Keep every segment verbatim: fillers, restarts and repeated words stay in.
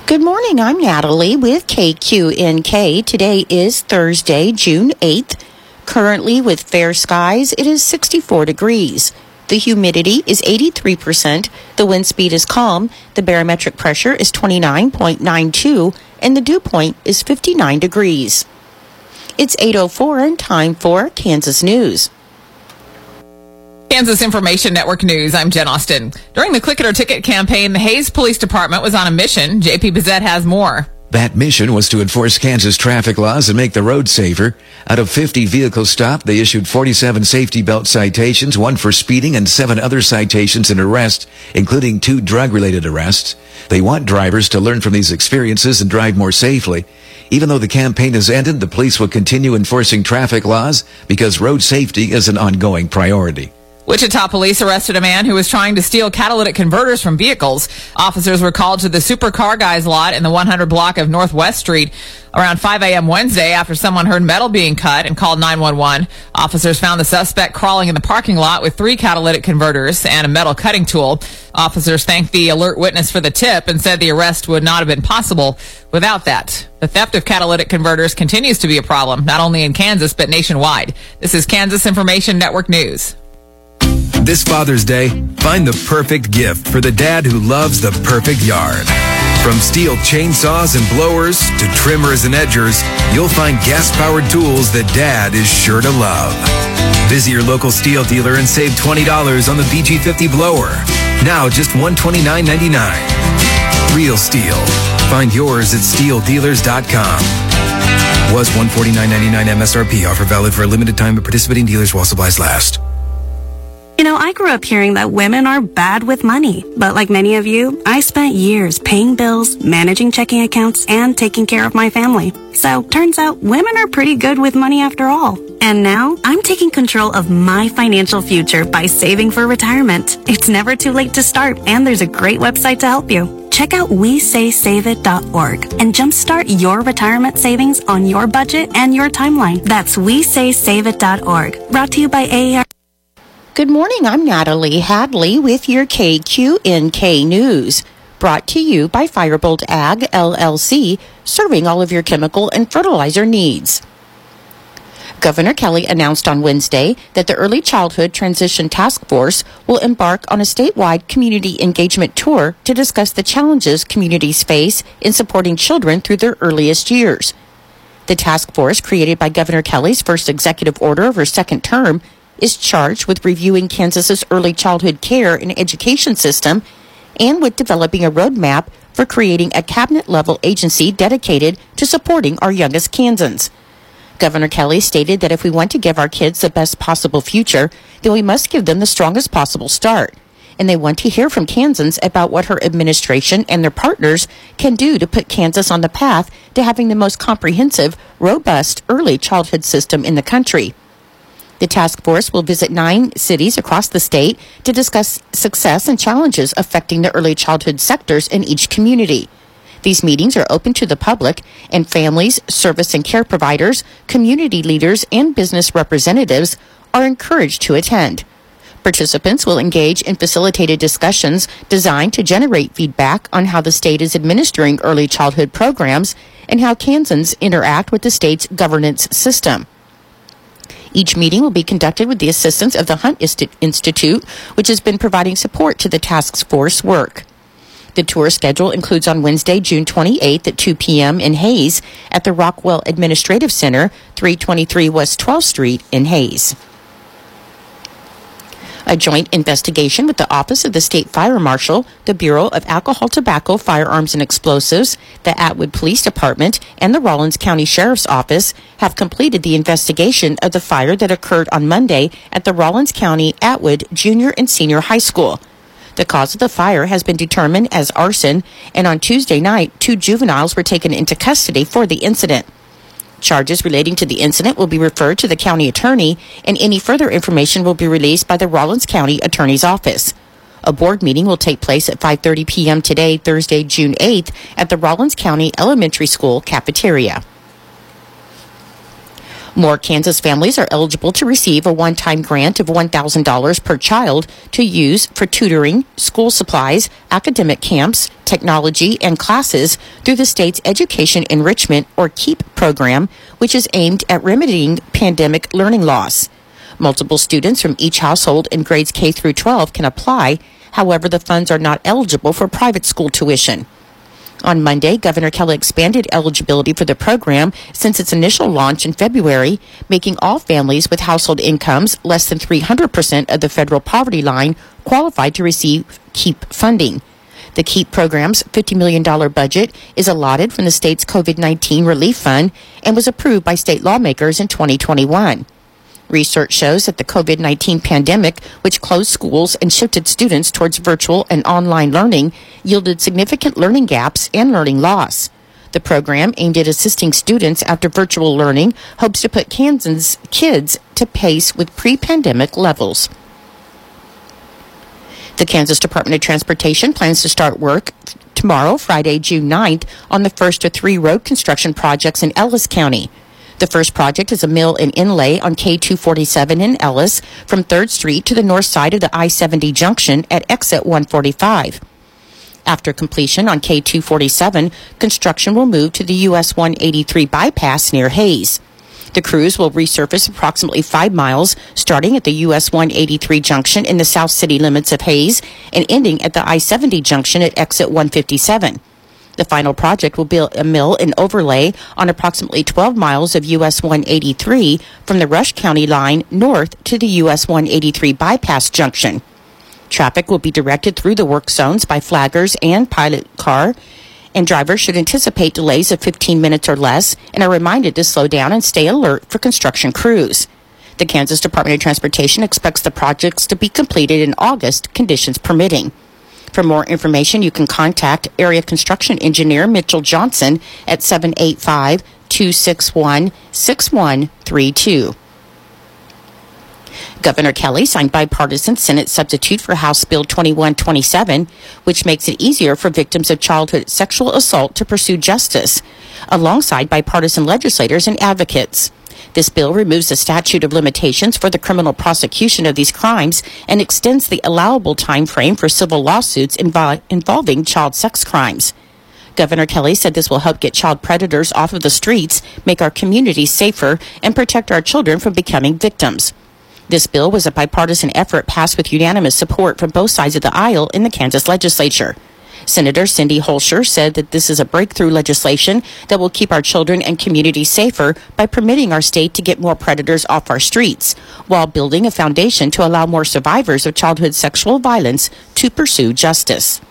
Good morning, I'm Natalie with K Q N K. Today is Thursday, June eighth. Currently with fair skies, it is sixty-four degrees. The humidity is eighty-three percent. The wind speed is calm. The barometric pressure is twenty-nine point nine two, and the dew point is fifty-nine degrees. It's eight oh four and time for Kansas News. Kansas Information Network News, I'm Jen Austin. During the Click It or Ticket campaign, the Hays Police Department was on a mission. J P Bizette has more. That mission was to enforce Kansas traffic laws and make the road safer. Out of fifty vehicles stopped, they issued forty-seven safety belt citations, one for speeding, and seven other citations and arrests, including two drug-related arrests. They want drivers to learn from these experiences and drive more safely. Even though the campaign has ended, the police will continue enforcing traffic laws because road safety is an ongoing priority. Wichita police arrested a man who was trying to steal catalytic converters from vehicles. Officers were called to the Super Car Guys lot in the one hundred block of Northwest Street around five a.m. Wednesday after someone heard metal being cut and called nine one one. Officers found the suspect crawling in the parking lot with three catalytic converters and a metal cutting tool. Officers thanked the alert witness for the tip and said the arrest would not have been possible without that. The theft of catalytic converters continues to be a problem, not only in Kansas but nationwide. This is Kansas Information Network News. This Father's Day, find the perfect gift for the dad who loves the perfect yard. From steel chainsaws and blowers to trimmers and edgers, you'll find gas-powered tools that Dad is sure to love. Visit your local steel dealer and save twenty dollars on the B G fifty blower. Now just one hundred twenty-nine ninety-nine. Real steel. Find yours at steel dealers dot com. Was one hundred forty-nine ninety-nine M S R P. Offer valid for a limited time at participating dealers while supplies last. You know, I grew up hearing that women are bad with money. But like many of you, I spent years paying bills, managing checking accounts, and taking care of my family. So, turns out women are pretty good with money after all. And now, I'm taking control of my financial future by saving for retirement. It's never too late to start, and there's a great website to help you. Check out we say save it dot org and jumpstart your retirement savings on your budget and your timeline. That's we say save it dot org. Brought to you by A A R. Good morning, I'm Natalie Hadley with your K Q N K News. Brought to you by Firebolt Ag, L L C, serving all of your chemical and fertilizer needs. Governor Kelly announced on Wednesday that the Early Childhood Transition Task Force will embark on a statewide community engagement tour to discuss the challenges communities face in supporting children through their earliest years. The task force, created by Governor Kelly's first executive order of her second term, is charged with reviewing Kansas's early childhood care and education system and with developing a roadmap for creating a cabinet-level agency dedicated to supporting our youngest Kansans. Governor Kelly stated that if we want to give our kids the best possible future, then we must give them the strongest possible start. And they want to hear from Kansans about what her administration and their partners can do to put Kansas on the path to having the most comprehensive, robust early childhood system in the country. The task force will visit nine cities across the state to discuss success and challenges affecting the early childhood sectors in each community. These meetings are open to the public, and families, service and care providers, community leaders, and business representatives are encouraged to attend. Participants will engage in facilitated discussions designed to generate feedback on how the state is administering early childhood programs and how Kansans interact with the state's governance system. Each meeting will be conducted with the assistance of the Hunt Institute, which has been providing support to the task force work. The tour schedule includes on Wednesday, June twenty-eighth at two p.m. in Hays at the Rockwell Administrative Center, three twenty-three West twelfth Street in Hays. A joint investigation with the Office of the State Fire Marshal, the Bureau of Alcohol, Tobacco, Firearms, and Explosives, the Atwood Police Department, and the Rawlins County Sheriff's Office have completed the investigation of the fire that occurred on Monday at the Rawlins County Atwood Junior and Senior High School. The cause of the fire has been determined as arson, and on Tuesday night, two juveniles were taken into custody for the incident. Charges relating to the incident will be referred to the county attorney, and any further information will be released by the Rawlins County Attorney's Office. A board meeting will take place at five thirty p.m. today, Thursday, June eighth, at the Rawlins County Elementary School cafeteria. More Kansas families are eligible to receive a one-time grant of one thousand dollars per child to use for tutoring, school supplies, academic camps, technology, and classes through the state's Education Enrichment, or KEEP program, which is aimed at remedying pandemic learning loss. Multiple students from each household in grades K through twelve can apply. However, the funds are not eligible for private school tuition. On Monday, Governor Kelly expanded eligibility for the program since its initial launch in February, making all families with household incomes less than three hundred percent of the federal poverty line qualified to receive KEEP funding. The KEEP program's fifty million dollars budget is allotted from the state's COVID nineteen relief fund and was approved by state lawmakers in twenty twenty-one. Research shows that the COVID nineteen pandemic, which closed schools and shifted students towards virtual and online learning, yielded significant learning gaps and learning loss. The program, aimed at assisting students after virtual learning, hopes to put Kansas kids to pace with pre-pandemic levels. The Kansas Department of Transportation plans to start work tomorrow, Friday, June ninth, on the first of three road construction projects in Ellis County. The first project is a mill and inlay on K two forty-seven in Ellis from third Street to the north side of the I seventy junction at exit one forty-five. After completion on K two forty-seven, construction will move to the U S one eighty-three bypass near Hayes. The crews will resurface approximately five miles, starting at the U S one eighty-three junction in the south city limits of Hayes and ending at the I seventy junction at exit one fifty-seven. The final project will build a mill and overlay on approximately twelve miles of U S one eighty-three from the Rush County line north to the U S one eighty-three bypass junction. Traffic will be directed through the work zones by flaggers and pilot car, and drivers should anticipate delays of fifteen minutes or less and are reminded to slow down and stay alert for construction crews. The Kansas Department of Transportation expects the projects to be completed in August, conditions permitting. For more information, you can contact Area Construction Engineer Mitchell Johnson at seven eight five, two six one, six one three two. Governor Kelly signed bipartisan Senate substitute for House Bill twenty-one twenty-seven, which makes it easier for victims of childhood sexual assault to pursue justice, alongside bipartisan legislators and advocates. This bill removes the statute of limitations for the criminal prosecution of these crimes and extends the allowable time frame for civil lawsuits invo- involving child sex crimes. Governor Kelly said this will help get child predators off of the streets, make our communities safer, and protect our children from becoming victims. This bill was a bipartisan effort passed with unanimous support from both sides of the aisle in the Kansas legislature. Senator Cindy Holscher said that this is a breakthrough legislation that will keep our children and communities safer by permitting our state to get more predators off our streets, while building a foundation to allow more survivors of childhood sexual violence to pursue justice.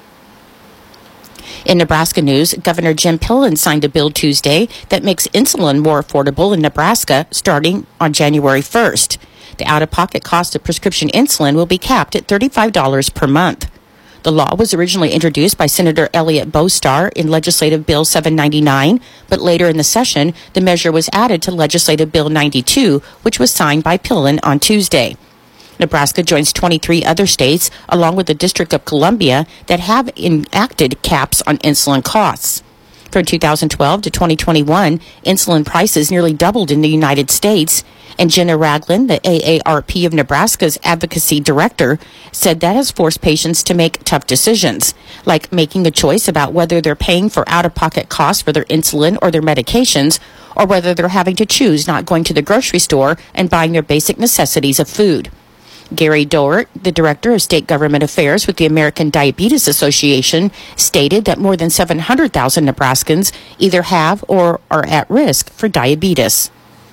In Nebraska news, Governor Jim Pillen signed a bill Tuesday that makes insulin more affordable in Nebraska starting on January first. The out-of-pocket cost of prescription insulin will be capped at thirty-five dollars per month. The law was originally introduced by Senator Elliot Bostar in Legislative Bill seven ninety-nine, but later in the session, the measure was added to Legislative Bill ninety-two, which was signed by Pillen on Tuesday. Nebraska joins twenty-three other states, along with the District of Columbia, that have enacted caps on insulin costs. From two thousand twelve to twenty twenty-one, insulin prices nearly doubled in the United States, and Jenna Ragland, the A A R P of Nebraska's advocacy director, said that has forced patients to make tough decisions, like making a choice about whether they're paying for out-of-pocket costs for their insulin or their medications, or whether they're having to choose not going to the grocery store and buying their basic necessities of food. Gary Dort, the Director of State Government Affairs with the American Diabetes Association, stated that more than seven hundred thousand Nebraskans either have or are at risk for diabetes.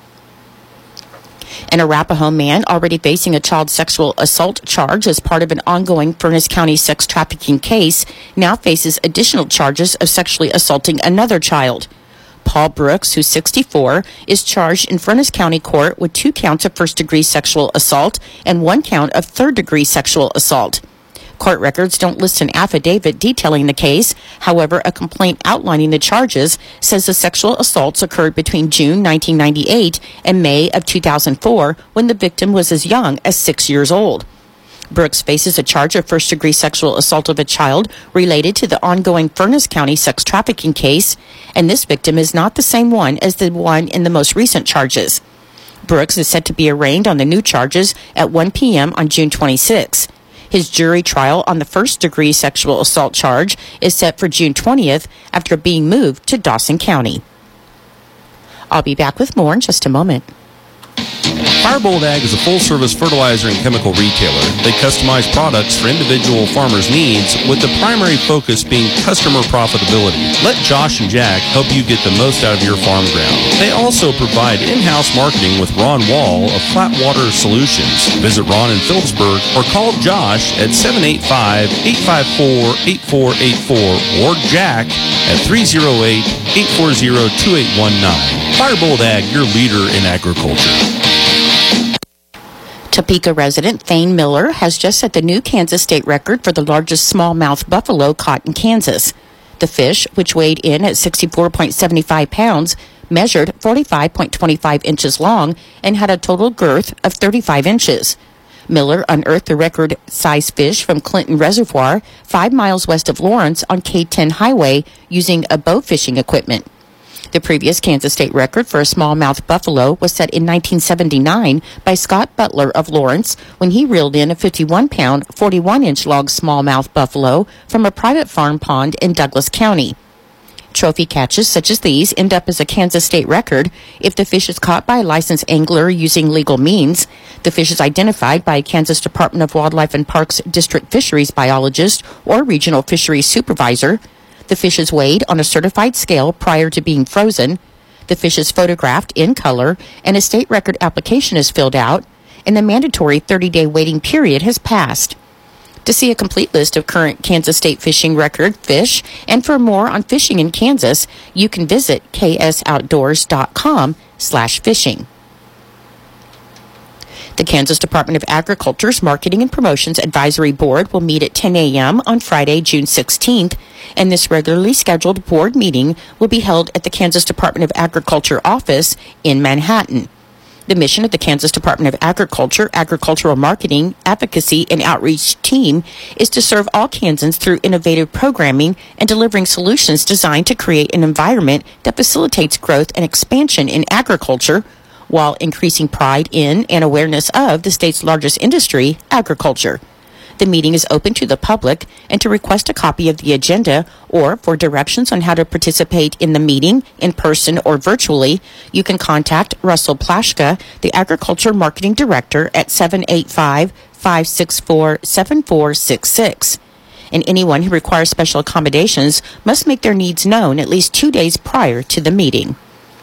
An Arapahoe man already facing a child sexual assault charge as part of an ongoing Furnas County sex trafficking case now faces additional charges of sexually assaulting another child. Paul Brooks, who's sixty-four, is charged in Furnas County Court with two counts of first-degree sexual assault and one count of third-degree sexual assault. Court records don't list an affidavit detailing the case. However, a complaint outlining the charges says the sexual assaults occurred between June nineteen ninety-eight and May of two thousand four, when the victim was as young as six years old. Brooks faces a charge of first-degree sexual assault of a child related to the ongoing Furnas County sex trafficking case, and this victim is not the same one as the one in the most recent charges. Brooks is set to be arraigned on the new charges at one p.m. on June twenty-sixth. His jury trial on the first-degree sexual assault charge is set for June twentieth after being moved to Dawson County. I'll be back with more in just a moment. Firebolt Ag is a full-service fertilizer and chemical retailer. They customize products for individual farmers' needs, with the primary focus being customer profitability. Let Josh and Jack help you get the most out of your farm ground. They also provide in-house marketing with Ron Wall of Flatwater Solutions. Visit Ron in Phillipsburg or call Josh at seven eight five, eight five four, eight four eight four or Jack at three oh eight, eight four zero, two eight one nine. Firebolt Ag, your leader in agriculture. Topeka resident Thane Miller has just set the new Kansas state record for the largest smallmouth buffalo caught in Kansas. The fish, which weighed in at sixty-four point seven five pounds, measured forty-five point two five inches long and had a total girth of thirty-five inches. Miller unearthed the record-size fish from Clinton Reservoir, five miles west of Lawrence on K ten highway, using a bow fishing equipment. The previous Kansas state record for a smallmouth buffalo was set in nineteen seventy-nine by Scott Butler of Lawrence when he reeled in a fifty-one pound, forty-one inch long smallmouth buffalo from a private farm pond in Douglas County. Trophy catches such as these end up as a Kansas state record if the fish is caught by a licensed angler using legal means, the fish is identified by a Kansas Department of Wildlife and Parks district fisheries biologist or regional fisheries supervisor, the fish is weighed on a certified scale prior to being frozen, the fish is photographed in color, and a state record application is filled out, and the mandatory thirty-day waiting period has passed. To see a complete list of current Kansas state fishing record fish, and for more on fishing in Kansas, you can visit ksoutdoors.com slash fishing. The Kansas Department of Agriculture's Marketing and Promotions Advisory Board will meet at ten a.m. on Friday, June sixteenth, and this regularly scheduled board meeting will be held at the Kansas Department of Agriculture office in Manhattan. The mission of the Kansas Department of Agriculture, Agricultural Marketing, Advocacy, and Outreach team is to serve all Kansans through innovative programming and delivering solutions designed to create an environment that facilitates growth and expansion in agriculture, while increasing pride in and awareness of the state's largest industry, agriculture. The meeting is open to the public, and to request a copy of the agenda or for directions on how to participate in the meeting, in person or virtually, you can contact Russell Plashka, the Agriculture Marketing Director, at seven eight five, five six four, seven four six six. And anyone who requires special accommodations must make their needs known at least two days prior to the meeting.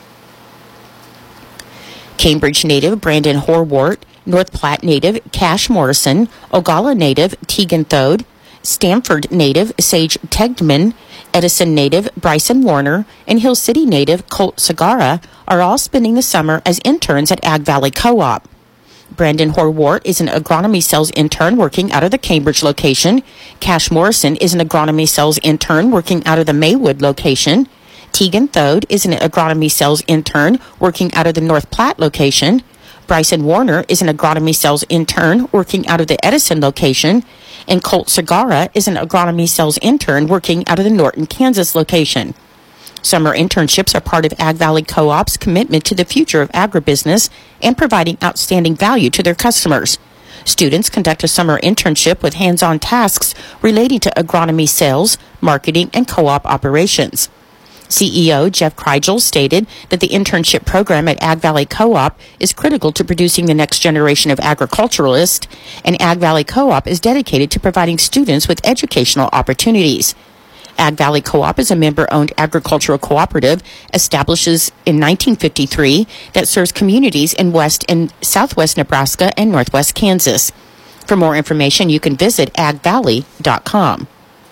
Cambridge native Brandon Horwart, North Platte native Cash Morrison, Ogalla native Tegan Thode, Stamford native Sage Tegman, Edison native Bryson Warner, and Hill City native Colt Sagara are all spending the summer as interns at Ag Valley Co-op. Brandon Horwart is an agronomy sales intern working out of the Cambridge location. Cash Morrison is an agronomy sales intern working out of the Maywood location. Tegan Thode is an agronomy sales intern working out of the North Platte location. Bryson Warner is an agronomy sales intern working out of the Edison location. And Colt Sagara is an agronomy sales intern working out of the Norton, Kansas location. Summer internships are part of Ag Valley Co-op's commitment to the future of agribusiness and providing outstanding value to their customers. Students conduct a summer internship with hands-on tasks relating to agronomy sales, marketing, and co-op operations. C E O Jeff Kreigel stated that the internship program at Ag Valley Co-op is critical to producing the next generation of agriculturalists, and Ag Valley Co-op is dedicated to providing students with educational opportunities. Ag Valley Co-op is a member-owned agricultural cooperative established in nineteen fifty-three that serves communities in West and Southwest Nebraska and Northwest Kansas. For more information, you can visit ag valley dot com.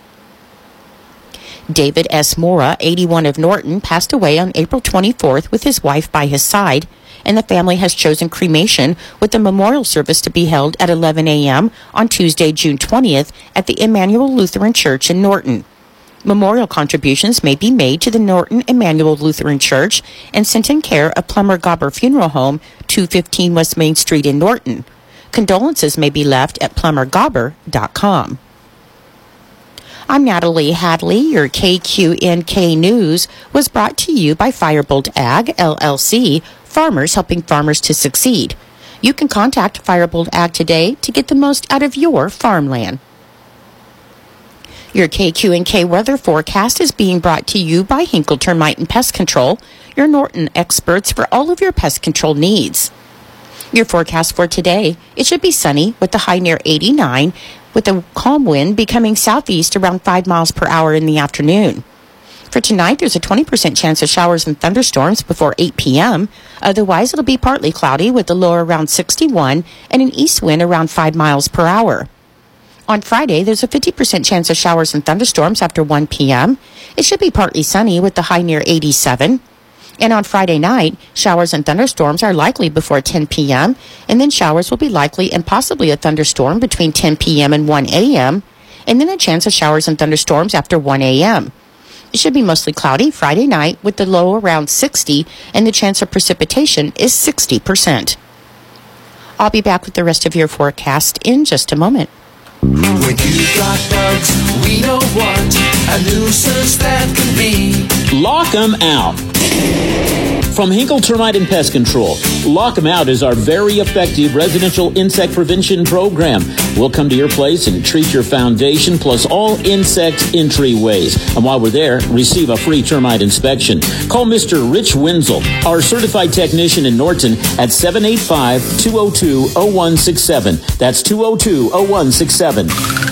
David S. Mora, eighty-one of Norton, passed away on April twenty-fourth with his wife by his side, and the family has chosen cremation with the memorial service to be held at eleven a.m. on Tuesday, June twentieth at the Emmanuel Lutheran Church in Norton. Memorial contributions may be made to the Norton Emmanuel Lutheran Church and sent in care of Plummer Gobber Funeral Home, two fifteen West Main Street in Norton. Condolences may be left at plumber gobber dot com. I'm Natalie Hadley. Your K Q N K News was brought to you by Firebolt Ag, L L C, farmers helping farmers to succeed. You can contact Firebolt Ag today to get the most out of your farmland. Your K Q and K weather forecast is being brought to you by Hinkle Termite and Pest Control, your Norton experts for all of your pest control needs. Your forecast for today, it should be sunny with a high near eighty-nine, with a calm wind becoming southeast around five miles per hour in the afternoon. For tonight, there's a twenty percent chance of showers and thunderstorms before eight p.m. Otherwise, it'll be partly cloudy with a low around sixty-one and an east wind around five miles per hour. On Friday, there's a fifty percent chance of showers and thunderstorms after one p.m. It should be partly sunny with a high near eighty-seven. And on Friday night, showers and thunderstorms are likely before ten p.m., and then showers will be likely and possibly a thunderstorm between ten p.m. and one a.m., and then a chance of showers and thunderstorms after one a.m. It should be mostly cloudy Friday night with the low around sixty, and the chance of precipitation is sixty percent. I'll be back with the rest of your forecast in just a moment. When you got bugs, we know what a nuisance that can be. Lock 'em out. From Hinkle Termite and Pest Control, Lock 'em Out is our very effective residential insect prevention program. We'll come to your place and treat your foundation plus all insect entryways. And while we're there, receive a free termite inspection. Call Mister Rich Wenzel, our certified technician in Norton, at seven eight five, two oh two, oh one six seven. That's two oh two, oh one six seven.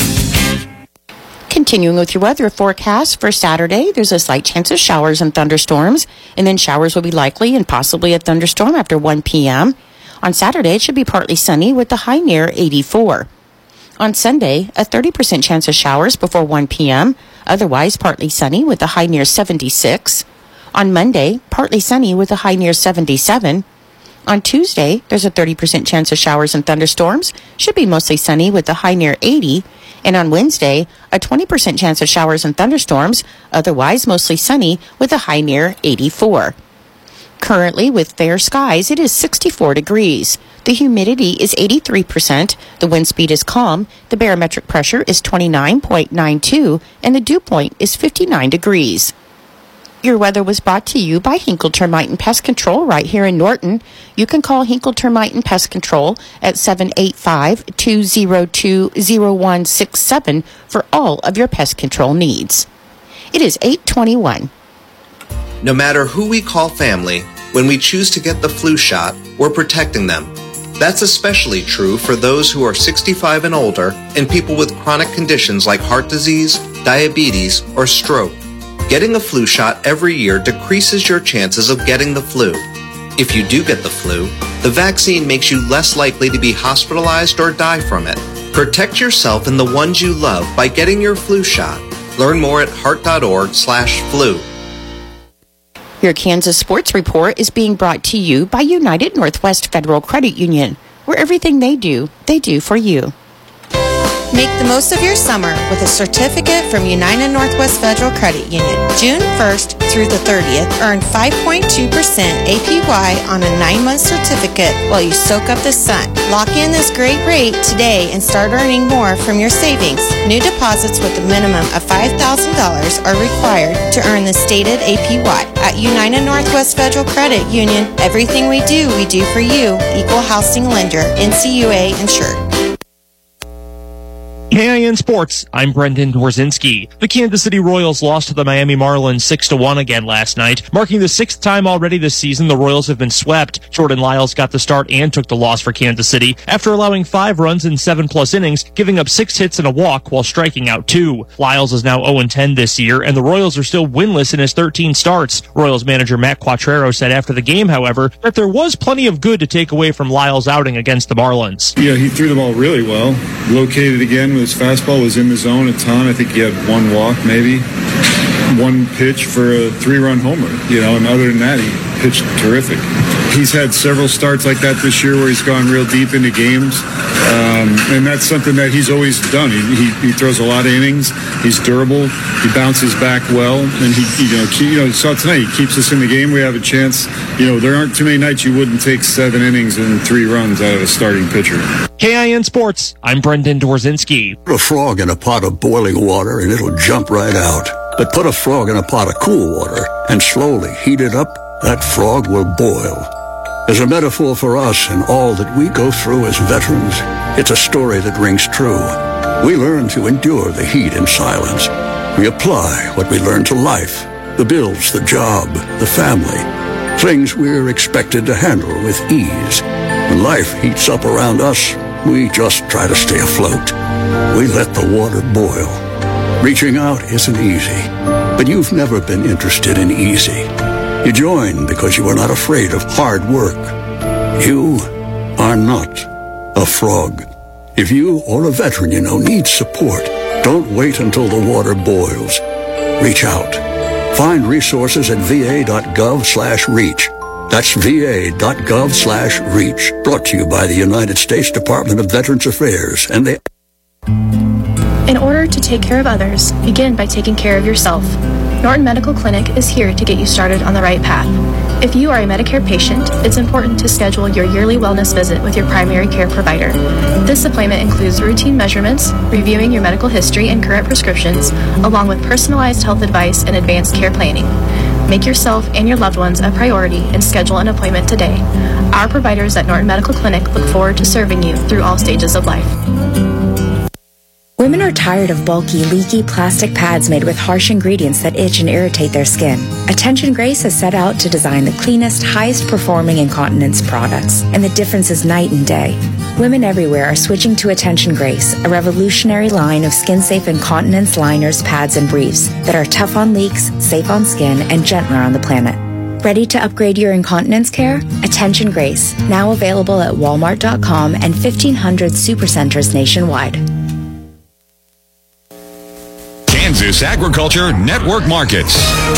Continuing with your weather forecast for Saturday, there's a slight chance of showers and thunderstorms, and then showers will be likely and possibly a thunderstorm after one p.m. On Saturday, it should be partly sunny with a high near eighty-four. On Sunday, a thirty percent chance of showers before one p.m., otherwise partly sunny with a high near seventy-six. On Monday, partly sunny with a high near seventy-seven. On Tuesday, there's a thirty percent chance of showers and thunderstorms, should be mostly sunny with a high near eighty. And on Wednesday, a twenty percent chance of showers and thunderstorms, otherwise mostly sunny with a high near eighty-four. Currently, with fair skies, it is sixty-four degrees. The humidity is eighty-three percent, the wind speed is calm, the barometric pressure is twenty-nine point nine two, and the dew point is fifty-nine degrees. Your weather was brought to you by Hinkle Termite and Pest Control right here in Norton. You can call Hinkle Termite and Pest Control at seven eight five, two oh two, oh one six seven for all of your pest control needs. It is eight twenty-one. No matter who we call family, when we choose to get the flu shot, we're protecting them. That's especially true for those who are sixty-five and older and people with chronic conditions like heart disease, diabetes, or stroke. Getting a flu shot every year decreases your chances of getting the flu. If you do get the flu, the vaccine makes you less likely to be hospitalized or die from it. Protect yourself and the ones you love by getting your flu shot. Learn more at heart.org slash flu. Your Kansas Sports Report is being brought to you by United Northwest Federal Credit Union, where everything they do, they do for you. Make the most of your summer with a certificate from United Northwest Federal Credit Union. June first through the thirtieth, earn five point two percent A P Y on a nine-month certificate while you soak up the sun. Lock in this great rate today and start earning more from your savings. New deposits with a minimum of five thousand dollars are required to earn the stated A P Y. At United Northwest Federal Credit Union, everything we do, we do for you. Equal housing lender, N C U A insured. K I N Sports, I'm Brendan Dworzinski. The Kansas City Royals lost to the Miami Marlins six to one again last night, marking the sixth time already this season the Royals have been swept. Jordan Lyles got the start and took the loss for Kansas City after allowing five runs in seven plus innings, giving up six hits and a walk while striking out two. Lyles is now oh and ten this year, and the Royals are still winless in his thirteen starts. Royals manager Matt Quatrero said after the game, however, that there was plenty of good to take away from Lyles' outing against the Marlins. Yeah, he threw the ball really well. Located again. His fastball was in the zone a ton. I think he had one walk, maybe one pitch for a three-run homer. You know, and other than that, he pitched terrific. He's had several starts like that this year where he's gone real deep into games, um, and that's something that he's always done. He, he, he throws a lot of innings. He's durable. He bounces back well, and he, you know, keep, you know, saw tonight. He keeps us in the game. We have a chance. You know, there aren't too many nights you wouldn't take seven innings and three runs out of a starting pitcher. K I N Sports, I'm Brendan Dworzinski. Put a frog in a pot of boiling water and it'll jump right out. But put a frog in a pot of cool water and slowly heat it up, that frog will boil. As a metaphor for us and all that we go through as veterans, it's a story that rings true. We learn to endure the heat in silence. We apply what we learn to life, the bills, the job, the family, things we're expected to handle with ease. When life heats up around us, we just try to stay afloat. We let the water boil. Reaching out isn't easy, but you've never been interested in easy. You join because you are not afraid of hard work. You are not a frog. If you or a veteran you know needs support, don't wait until the water boils. Reach out. Find resources at va.gov slash reach. That's va.gov slash reach. Brought to you by the United States Department of Veterans Affairs and the... In order to take care of others, begin by taking care of yourself. Norton Medical Clinic is here to get you started on the right path. If you are a Medicare patient, it's important to schedule your yearly wellness visit with your primary care provider. This appointment includes routine measurements, reviewing your medical history and current prescriptions, along with personalized health advice and advanced care planning. Make yourself and your loved ones a priority and schedule an appointment today. Our providers at Norton Medical Clinic look forward to serving you through all stages of life. Women are tired of bulky, leaky plastic pads made with harsh ingredients that itch and irritate their skin. Attention Grace has set out to design the cleanest, highest performing incontinence products, and the difference is night and day. Women everywhere are switching to Attention Grace, a revolutionary line of skin-safe incontinence liners, pads, and briefs that are tough on leaks, safe on skin, and gentler on the planet. Ready to upgrade your incontinence care? Attention Grace, now available at walmart dot com and fifteen hundred supercenters nationwide. Kansas Agriculture Network Markets.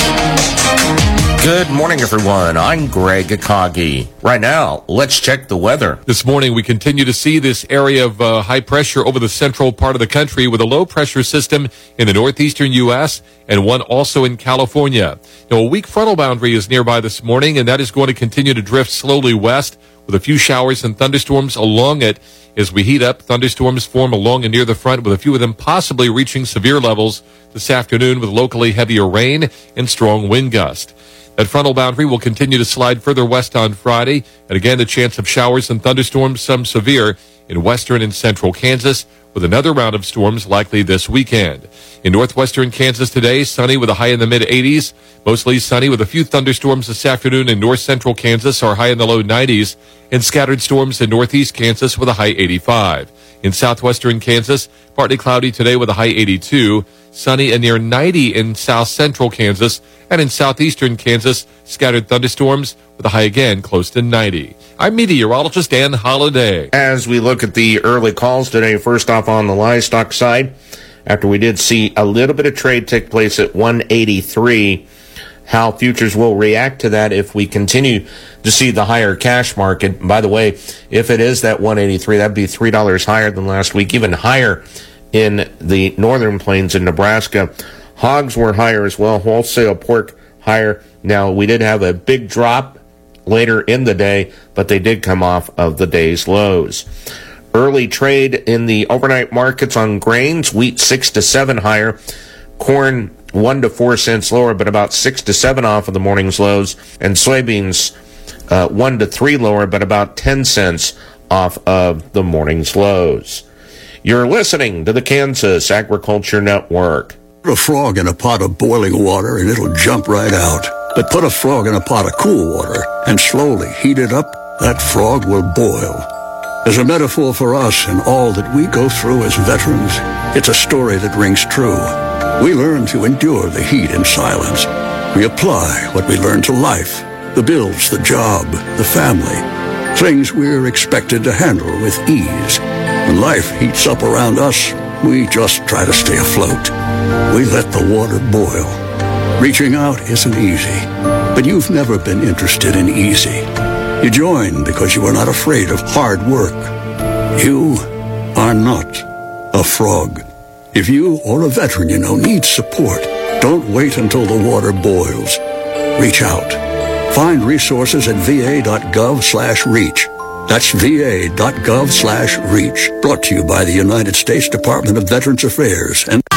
Good morning, everyone. I'm Greg Akagi. Right now, let's check the weather. This morning, we continue to see this area of uh, high pressure over the central part of the country with a low pressure system in the northeastern U S and one also in California. Now, a weak frontal boundary is nearby this morning, and that is going to continue to drift slowly west with a few showers and thunderstorms along it. As we heat up, thunderstorms form along and near the front, with a few of them possibly reaching severe levels this afternoon with locally heavier rain and strong wind gust. That frontal boundary will continue to slide further west on Friday, and again, the chance of showers and thunderstorms, some severe, in western and central Kansas, with another round of storms likely this weekend. In northwestern Kansas today, sunny with a high in the mid eighties. Mostly sunny with a few thunderstorms this afternoon in north central Kansas, are high in the low nineties, and scattered storms in northeast Kansas with a high eighty-five. In southwestern Kansas, partly cloudy today with a high eighty-two. Sunny and near ninety in south central Kansas, and in southeastern Kansas, scattered thunderstorms with a high again close to ninety. I'm meteorologist Dan Holliday. As we look at the early calls today, first off on the livestock side, after we did see a little bit of trade take place at one eighty-three, how futures will react to that if we continue to see the higher cash market. By the way, if it is that one eighty-three, that'd be three dollars higher than last week, even higher in the northern plains in Nebraska. Hogs were higher as well, wholesale pork higher. Now, we did have a big drop later in the day, but they did come off of the day's lows. Early trade in the overnight markets on grains, wheat six to seven higher, corn one to four cents lower, but about six to seven off of the morning's lows, and soybeans uh, one to three lower, but about ten cents off of the morning's lows. You're listening to the Kansas Agriculture Network. Put a frog in a pot of boiling water and it'll jump right out. But put a frog in a pot of cool water and slowly heat it up, that frog will boil. As a metaphor for us and all that we go through as veterans, it's a story that rings true. We learn to endure the heat in silence. We apply what we learn to life, the bills, the job, the family, things we're expected to handle with ease. When life heats up around us, we just try to stay afloat. We let the water boil. Reaching out isn't easy, but you've never been interested in easy. You join because you are not afraid of hard work. You are not a frog. If you or a veteran you know needs support, don't wait until the water boils. Reach out. Find resources at va.gov slash reach. That's va.gov slash reach. Brought to you by the United States Department of Veterans Affairs and